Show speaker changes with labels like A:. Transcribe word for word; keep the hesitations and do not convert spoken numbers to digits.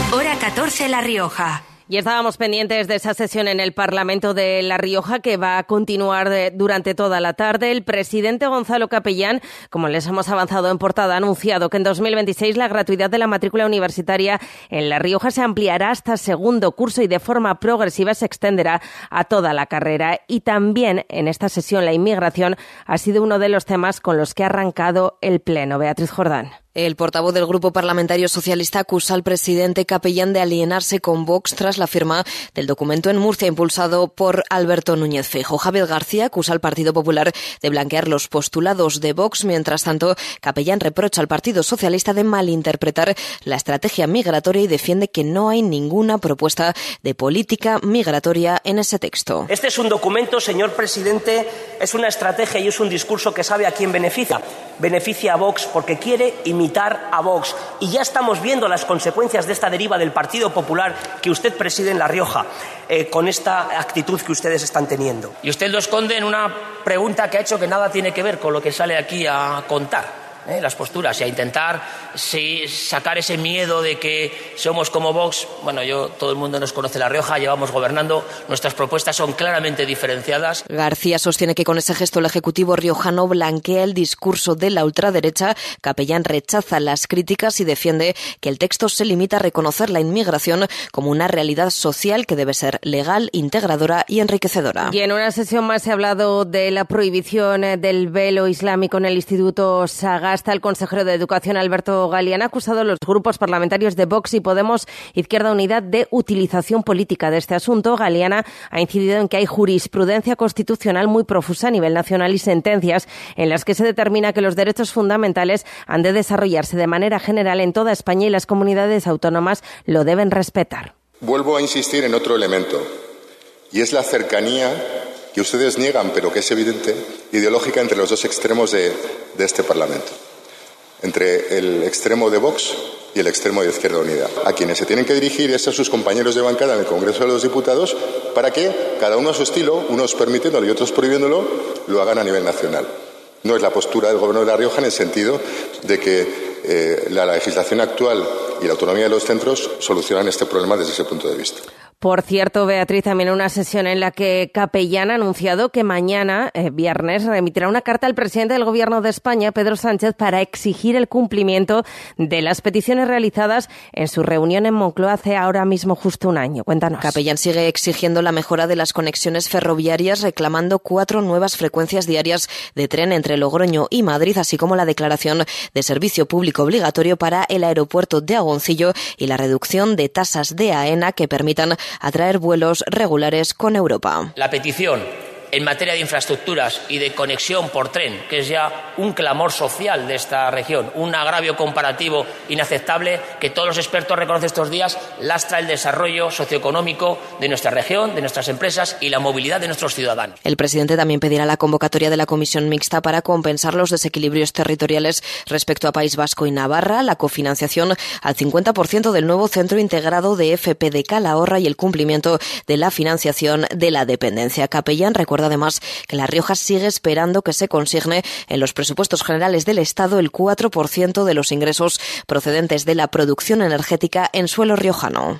A: Hora catorce, La Rioja.
B: Y estábamos pendientes de esa sesión en el Parlamento de La Rioja que va a continuar de, durante toda la tarde. El presidente Gonzalo Capellán, como les hemos avanzado en portada, ha anunciado que en dos mil veintiséis la gratuidad de la matrícula universitaria en La Rioja se ampliará hasta segundo curso y de forma progresiva se extenderá a toda la carrera. Y también en esta sesión la inmigración ha sido uno de los temas con los que ha arrancado el Pleno. Beatriz Jordán.
C: El portavoz del Grupo Parlamentario Socialista acusa al presidente Capellán de alienarse con Vox tras la firma del documento en Murcia impulsado por Alberto Núñez Feijóo. Javier García acusa al Partido Popular de blanquear los postulados de Vox. Mientras tanto, Capellán reprocha al Partido Socialista de malinterpretar la estrategia migratoria y defiende que no hay ninguna propuesta de política migratoria en ese texto.
D: Este es un documento, señor presidente, es una estrategia y es un discurso que sabe a quién beneficia. Beneficia a Vox porque quiere imitar a Vox. Y ya estamos viendo las consecuencias de esta deriva del Partido Popular que usted preside en La Rioja, eh, con esta actitud que ustedes están teniendo.
E: Y usted lo esconde en una pregunta que ha hecho que nada tiene que ver con lo que sale aquí a contar. ¿Eh? Las posturas y a intentar sí, sacar ese miedo de que somos como Vox. Bueno, yo todo el mundo nos conoce La Rioja, llevamos gobernando, nuestras propuestas son claramente diferenciadas.
C: García sostiene que con ese gesto el Ejecutivo riojano blanquea el discurso de la ultraderecha. Capellán rechaza las críticas y defiende que el texto se limita a reconocer la inmigración como una realidad social que debe ser legal, integradora y enriquecedora.
B: Y en una sesión más se ha hablado de la prohibición del velo islámico en el Instituto Sagasta. El consejero de Educación, Alberto Galiana, ha acusado a los grupos parlamentarios de Vox y Podemos, Izquierda Unida, de utilización política de este asunto. Galiana ha incidido en que hay jurisprudencia constitucional muy profusa a nivel nacional y sentencias en las que se determina que los derechos fundamentales han de desarrollarse de manera general en toda España y las comunidades autónomas lo deben respetar.
F: Vuelvo a insistir en otro elemento, y es la cercanía que ustedes niegan, pero que es evidente, ideológica entre los dos extremos de, de este Parlamento, entre el extremo de Vox y el extremo de Izquierda Unida. A quienes se tienen que dirigir es a sus compañeros de bancada en el Congreso de los Diputados para que, cada uno a su estilo, unos permitiéndolo y otros prohibiéndolo, lo hagan a nivel nacional. No es la postura del Gobierno de La Rioja en el sentido de que eh, la legislación actual y la autonomía de los centros solucionan este problema desde ese punto de vista.
B: Por cierto, Beatriz, también una sesión en la que Capellán ha anunciado que mañana, eh, viernes, remitirá una carta al presidente del Gobierno de España, Pedro Sánchez, para exigir el cumplimiento de las peticiones realizadas en su reunión en Moncloa hace ahora mismo justo un año. Cuéntanos.
C: Capellán sigue exigiendo la mejora de las conexiones ferroviarias, reclamando cuatro nuevas frecuencias diarias de tren entre Logroño y Madrid, así como la declaración de servicio público obligatorio para el aeropuerto de Agoncillo y la reducción de tasas de AENA que permitan atraer vuelos regulares con Europa.
E: La petición en materia de infraestructuras y de conexión por tren, que es ya un clamor social de esta región, un agravio comparativo inaceptable que todos los expertos reconocen estos días, lastra el desarrollo socioeconómico de nuestra región, de nuestras empresas y la movilidad de nuestros ciudadanos.
C: El presidente también pedirá la convocatoria de la Comisión Mixta para compensar los desequilibrios territoriales respecto a País Vasco y Navarra, la cofinanciación al cincuenta por ciento del nuevo Centro Integrado de F P de Calahorra y el cumplimiento de la financiación de la dependencia. Capellán recuerda además que La Rioja sigue esperando que se consigne en los presupuestos generales del Estado el cuatro por ciento de los ingresos procedentes de la producción energética en suelo riojano.